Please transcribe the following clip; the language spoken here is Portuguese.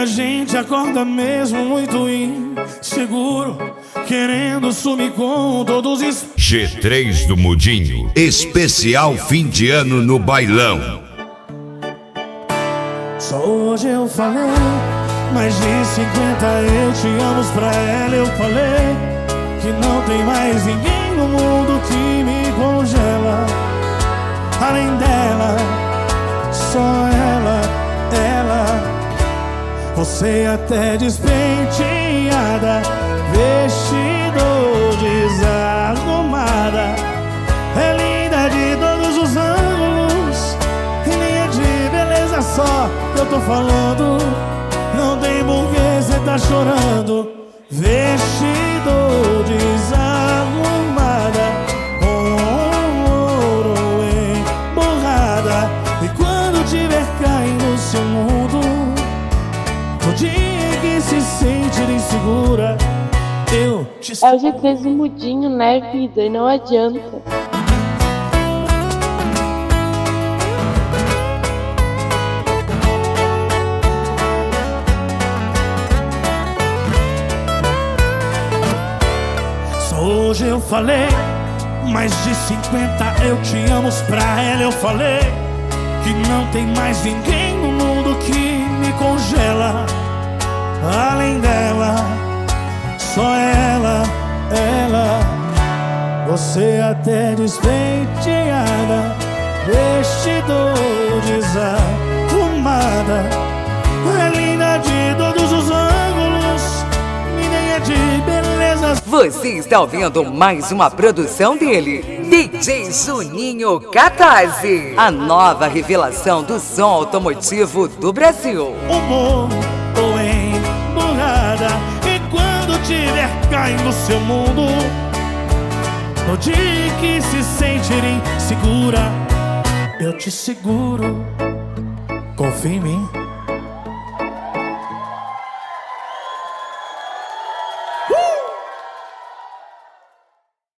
a gente acorda mesmo muito inseguro, querendo sumir com todos os G3 do Mudinho, especial fim de ano no bailão. Só hoje eu falei, mais de 50 eu te amo pra ela. Eu falei que não tem mais ninguém no mundo que me congela. Além dela, só ela. Você até despenteada, vestido desarrumada, é linda de todos os ângulos, e nem é de beleza só que eu tô falando. Não tem porquê cê tá chorando. Vestido desarrumada, com ouro emborrada, e quando tiver caindo no seu mundo, no dia que se sentir insegura, eu te... É o G3 do Mudinho, né, vida? E não adianta. Só hoje eu falei, mais de 50 eu te amo pra ela. Eu falei que não tem mais ninguém no mundo que me congela. Além dela, só ela. Você até despenteada, vestido desarrumada, é linda de todos os ângulos, e nem é de beleza. Você está ouvindo mais uma produção dele, DJ Juninho Catarse, a nova revelação do som automotivo do Brasil. Humor ou emburrada, e quando tiver caindo no seu mundo, no dia que se sentir insegura, eu te seguro. Confia em mim.